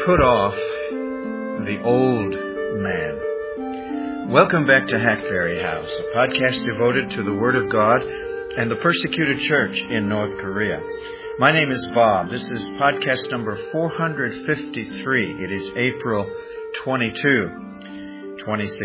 put off the old man. Welcome back to Hackberry House, a podcast devoted to the Word of God and the persecuted church in North Korea. My name is Bob. This is podcast number 453. It is April 22,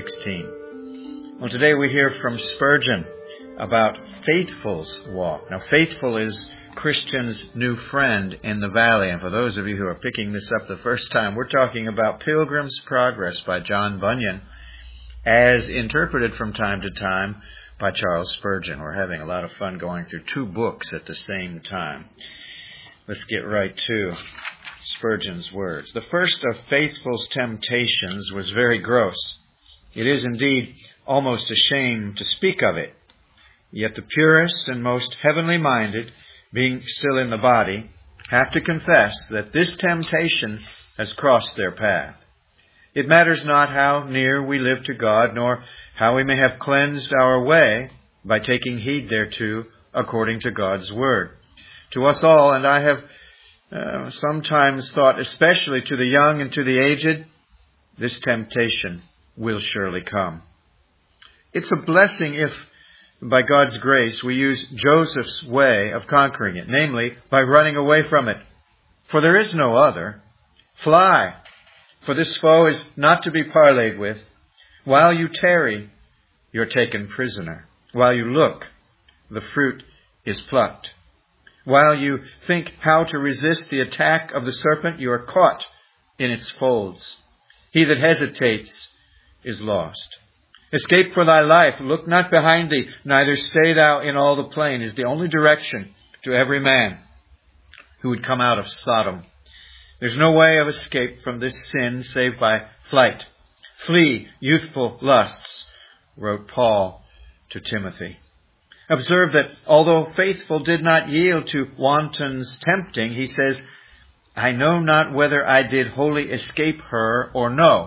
2016. Well, today we hear from Spurgeon about Faithful's walk. Now, Faithful is Christian's new friend in the valley. And for those of you who are picking this up the first time, we're talking about Pilgrim's Progress by John Bunyan, as interpreted from time to time by Charles Spurgeon. We're having a lot of fun going through two books at the same time. Let's get right to Spurgeon's words. The first of Faithful's temptations was very gross. It is indeed almost a shame to speak of it. Yet the purest and most heavenly minded, being still in the body, have to confess that this temptation has crossed their path. It matters not how near we live to God, nor how we may have cleansed our way by taking heed thereto according to God's word. To us all, and I have sometimes thought especially to the young and to the aged, this temptation will surely come. It's a blessing if, by God's grace, we use Joseph's way of conquering it, namely, by running away from it. For there is no other. Fly, for this foe is not to be parleyed with. While you tarry, you're taken prisoner. While you look, the fruit is plucked. While you think how to resist the attack of the serpent, you are caught in its folds. He that hesitates is lost. Escape for thy life, look not behind thee, neither stay thou in all the plain, is the only direction to every man who would come out of Sodom. There's no way of escape from this sin save by flight. Flee youthful lusts, wrote Paul to Timothy. Observe that although Faithful did not yield to wanton's tempting, he says, I know not whether I did wholly escape her or no.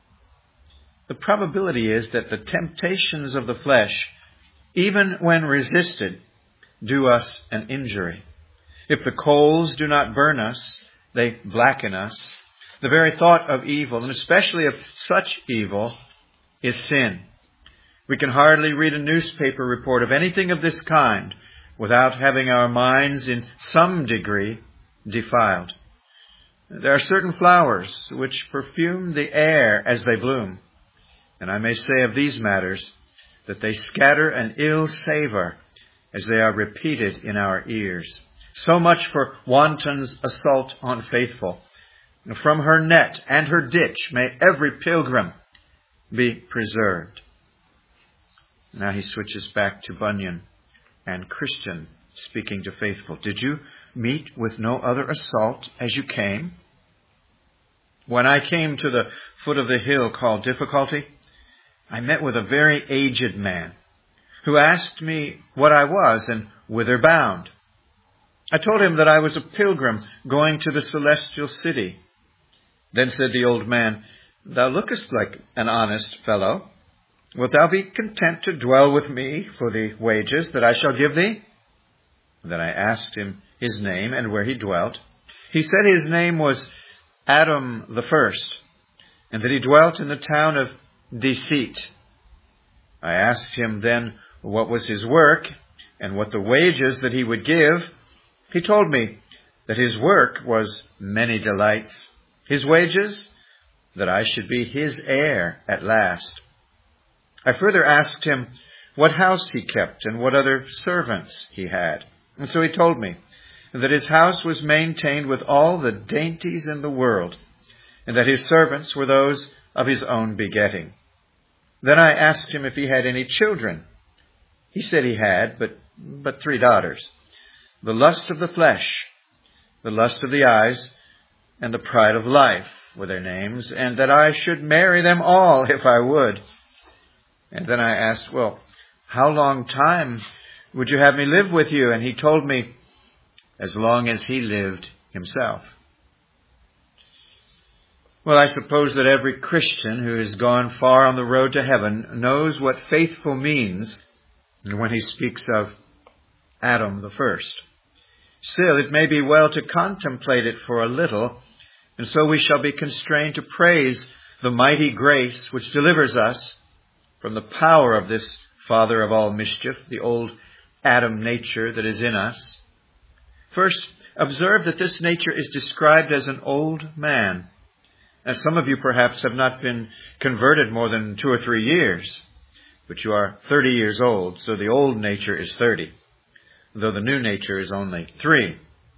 The probability is that the temptations of the flesh, even when resisted, do us an injury. If the coals do not burn us, they blacken us. The very thought of evil, and especially of such evil, is sin. We can hardly read a newspaper report of anything of this kind without having our minds in some degree defiled. There are certain flowers which perfume the air as they bloom. And I may say of these matters that they scatter an ill savor as they are repeated in our ears. So much for wanton's assault on Faithful. From her net and her ditch may every pilgrim be preserved. Now he switches back to Bunyan and Christian, speaking to Faithful. Did you meet with no other assault as you came? When I came to the foot of the hill called Difficulty, I met with a very aged man who asked me what I was and whither bound. I told him that I was a pilgrim going to the celestial city. Then said the old man, Thou lookest like an honest fellow. Wilt thou be content to dwell with me for the wages that I shall give thee? Then I asked him his name and where he dwelt. He said his name was Adam the First, and that he dwelt in the town of Deceit. I asked him then what was his work and what the wages that he would give. He told me that his work was many delights. His wages, that I should be his heir at last. I further asked him what house he kept and what other servants he had. And so he told me that his house was maintained with all the dainties in the world, and that his servants were those of his own begetting. Then I asked him if he had any children. He said he had, but 3 daughters. The lust of the flesh, the lust of the eyes, and the pride of life were their names, and that I should marry them all if I would. And then I asked, well, how long time would you have me live with you? And he told me, as long as he lived himself. Well, I suppose that every Christian who has gone far on the road to heaven knows what faithful means when he speaks of Adam the First. Still, it may be well to contemplate it for a little And so we shall be constrained to praise the mighty grace which delivers us from the power of this father of all mischief, the old Adam nature that is in us. First, observe that this nature is described as an old man. As some of you perhaps have not been converted more than 2 or 3 years, but you are 30 years old, so the old nature is 30, though the new nature is only 3.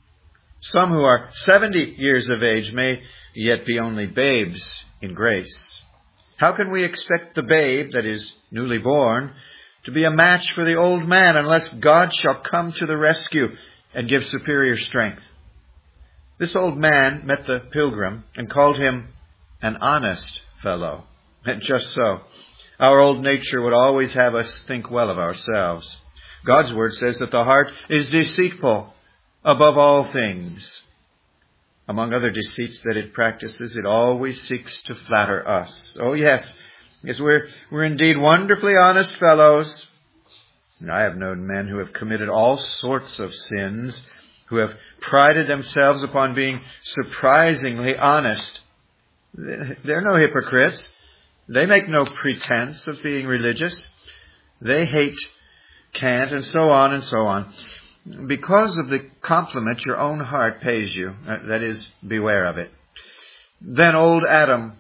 Some who are 70 years of age may yet be only babes in grace. How can we expect the babe, that is newly born, to be a match for the old man unless God shall come to the rescue and give superior strength? This old man met the pilgrim and called him an honest fellow. And just so. Our old nature would always have us think well of ourselves. God's word says that the heart is deceitful above all things. Among other deceits that it practices, it always seeks to flatter us. Oh yes, we're indeed wonderfully honest fellows. And I have known men who have committed all sorts of sins, who have prided themselves upon being surprisingly honest. They're no hypocrites. They make no pretense of being religious. They hate cant and so on and so on. Because of the compliment your own heart pays you, that is, beware of it. Then old Adam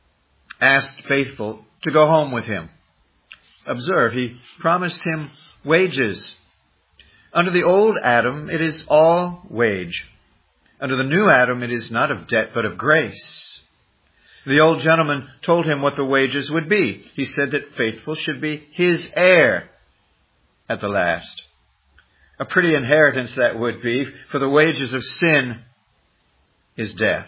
asked Faithful to go home with him. Observe, he promised him wages. Under the old Adam, it is all wage. Under the new Adam, it is not of debt, but of grace. The old gentleman told him what the wages would be. He said that Faithful should be his heir at the last. A pretty inheritance that would be, for the wages of sin is death.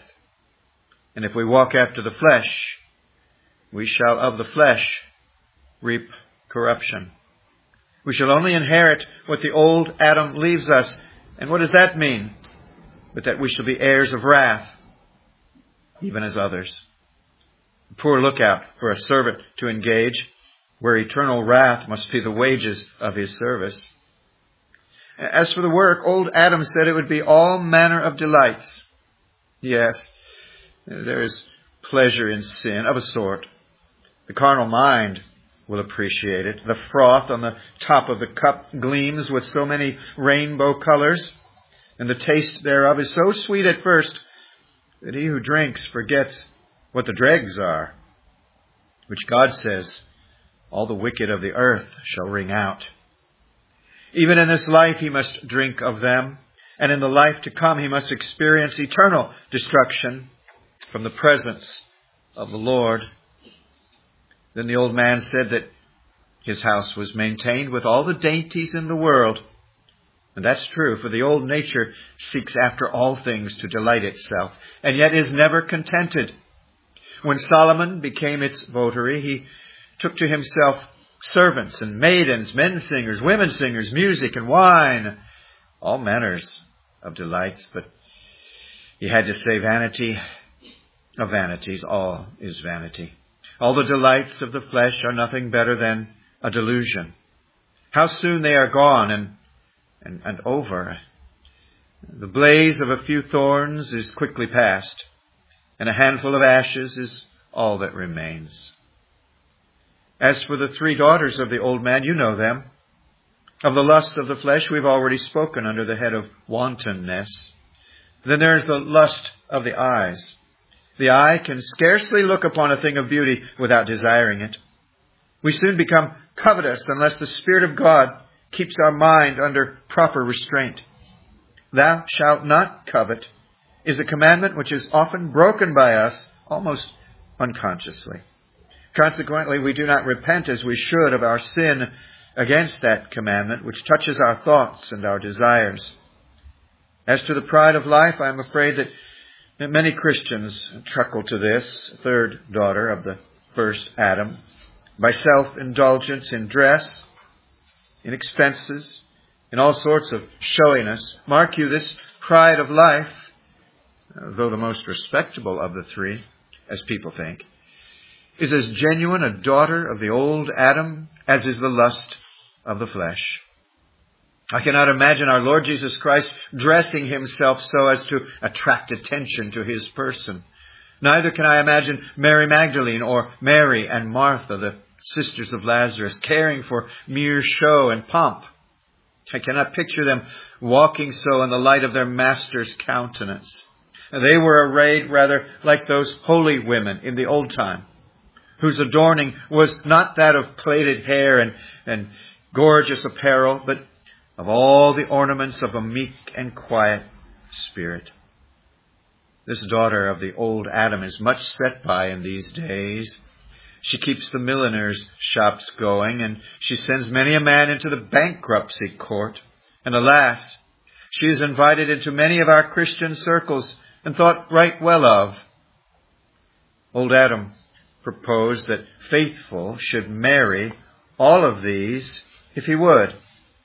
And if we walk after the flesh, we shall of the flesh reap corruption. We shall only inherit what the old Adam leaves us. And what does that mean? But that we shall be heirs of wrath, even as others. A poor lookout for a servant to engage, where eternal wrath must be the wages of his service. As for the work, old Adam said it would be all manner of delights. Yes, there is pleasure in sin of a sort. The carnal mind will appreciate it. The froth on the top of the cup gleams with so many rainbow colors, and the taste thereof is so sweet at first that he who drinks forgets what the dregs are, which God says, all the wicked of the earth shall wring out. Even in this life he must drink of them, and in the life to come he must experience eternal destruction from the presence of the Lord. Then the old man said that his house was maintained with all the dainties in the world. And that's true, for the old nature seeks after all things to delight itself, and yet is never contented. When Solomon became its votary, he took to himself servants and maidens, men singers, women singers, music and wine, all manners of delights. But he had to say vanity of vanities, all is vanity. All the delights of the flesh are nothing better than a delusion. How soon they are gone and over. The blaze of a few thorns is quickly past, and a handful of ashes is all that remains. As for the 3 daughters of the old man, you know them. Of the lust of the flesh, we've already spoken under the head of wantonness. Then there's the lust of the eyes. The eye can scarcely look upon a thing of beauty without desiring it. We soon become covetous unless the Spirit of God keeps our mind under proper restraint. Thou shalt not covet is a commandment which is often broken by us almost unconsciously. Consequently, we do not repent as we should of our sin against that commandment which touches our thoughts and our desires. As to the pride of life, I am afraid that many Christians truckle to this, 3rd daughter of the first Adam, by self-indulgence in dress, in expenses, in all sorts of showiness. Mark you, this pride of life, though the most respectable of the 3, as people think, is as genuine a daughter of the old Adam as is the lust of the flesh. I cannot imagine our Lord Jesus Christ dressing himself so as to attract attention to his person. Neither can I imagine Mary Magdalene or Mary and Martha, the sisters of Lazarus, caring for mere show and pomp. I cannot picture them walking so in the light of their Master's countenance. They were arrayed rather like those holy women in the old time, whose adorning was not that of plaited hair and gorgeous apparel, but of all the ornaments of a meek and quiet spirit. This daughter of the old Adam is much set by in these days. She keeps the milliners' shops going, and she sends many a man into the bankruptcy court. And alas, she is invited into many of our Christian circles and thought right well of. Old Adam proposed that Faithful should marry all of these if he would.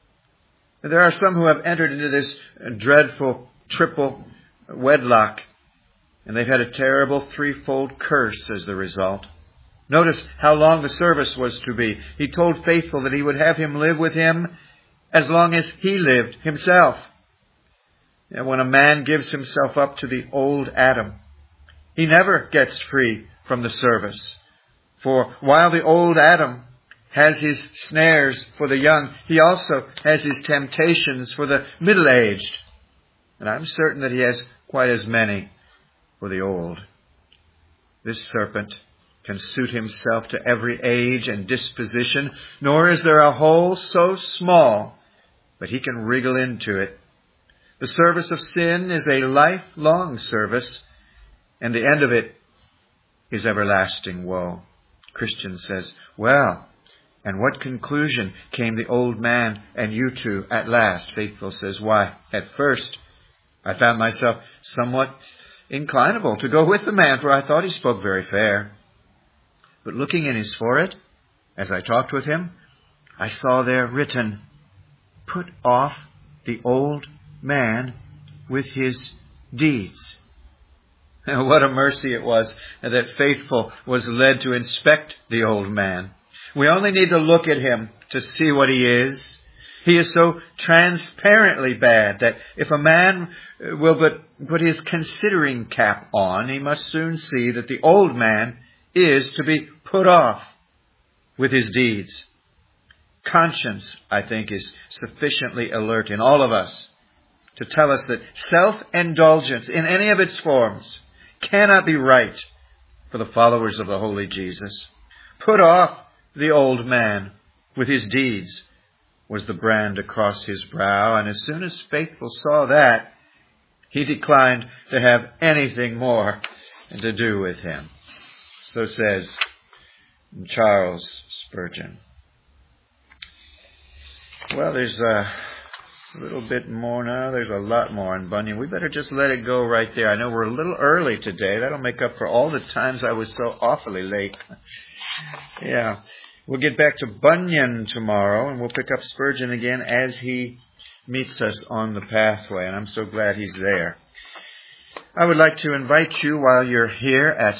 There are some who have entered into this dreadful triple wedlock, and they've had a terrible threefold curse as the result. Notice how long the service was to be. He told Faithful that he would have him live with him as long as he lived himself. And when a man gives himself up to the old Adam, he never gets free from the service. For while the old Adam has his snares for the young, he also has his temptations for the middle-aged. And I'm certain that he has quite as many for the old. This serpent can suit himself to every age and disposition, nor is there a hole so small but he can wriggle into it. The service of sin is a lifelong service, and the end of it is everlasting woe. Christian says, well, and what conclusion came the old man and you to at last? Faithful says, why, at first I found myself somewhat inclinable to go with the man, for I thought he spoke very fair. But looking in his forehead, as I talked with him, I saw there written, put off the old man with his deeds. What a mercy it was that Faithful was led to inspect the old man. We only need to look at him to see what he is. He is so transparently bad that if a man will but put his considering cap on, he must soon see that the old man is to be put off with his deeds. Conscience, I think, is sufficiently alert in all of us to tell us that self-indulgence in any of its forms cannot be right for the followers of the holy Jesus. Put off the old man with his deeds was the brand across his brow, and as soon as Faithful saw that, he declined to have anything more to do with him. So says Charles Spurgeon. Well, there's a little bit more now. There's a lot more on Bunyan. We better just let it go right there. I know we're a little early today. That'll make up for all the times I was so awfully late. Yeah. We'll get back to Bunyan tomorrow, and we'll pick up Spurgeon again as he meets us on the pathway, and I'm so glad he's there. I would like to invite you while you're here at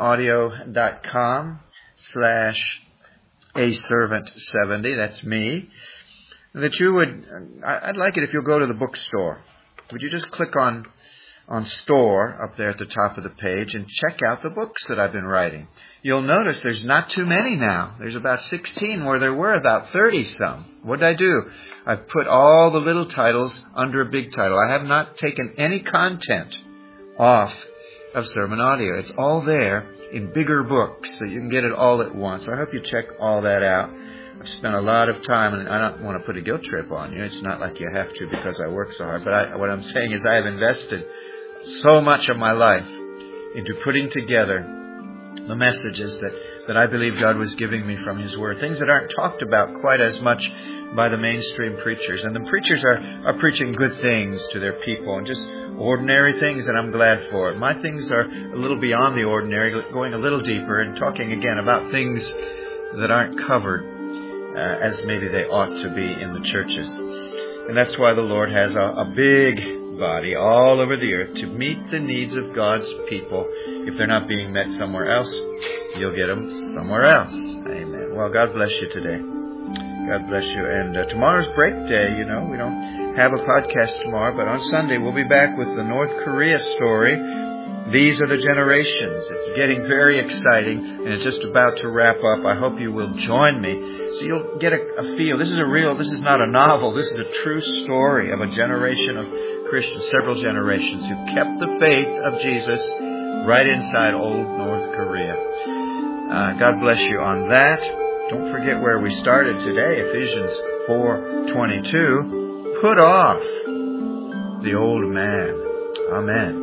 sermonaudio.com/aservant70, that's me, that you would, I'd like it if you'll go to the bookstore. Would you just click on store up there at the top of the page and check out the books that I've been writing. You'll notice there's not too many now. There's about 16 where there were about 30 some. What did I do? I've put all the little titles under a big title. I have not taken any content off of Sermon Audio. It's all there in bigger books so you can get it all at once. I hope you check all that out. I've spent a lot of time, and I don't want to put a guilt trip on you. It's not like you have to because I work so hard. But what I'm saying is I have invested so much of my life into putting together the messages that I believe God was giving me from His Word. Things that aren't talked about quite as much by the mainstream preachers. And the preachers are preaching good things to their people and just ordinary things, and I'm glad for it. My things are a little beyond the ordinary, going a little deeper and talking again about things that aren't covered as maybe they ought to be in the churches. And that's why the Lord has a big body all over the earth to meet the needs of God's people. If they're not being met somewhere else, you'll get them somewhere else. Amen. Well, God bless you today. God bless you. And tomorrow's break day, we don't have a podcast tomorrow, but on Sunday we'll be back with the North Korea story. These are the generations. It's getting very exciting, and it's just about to wrap up. I hope you will join me so you'll get a feel. This is not a novel. This is a true story of a generation of Christians, several generations who kept the faith of Jesus right inside old North Korea. God bless you on that. Don't forget where we started today, Ephesians 4:22. Put off the old man. Amen.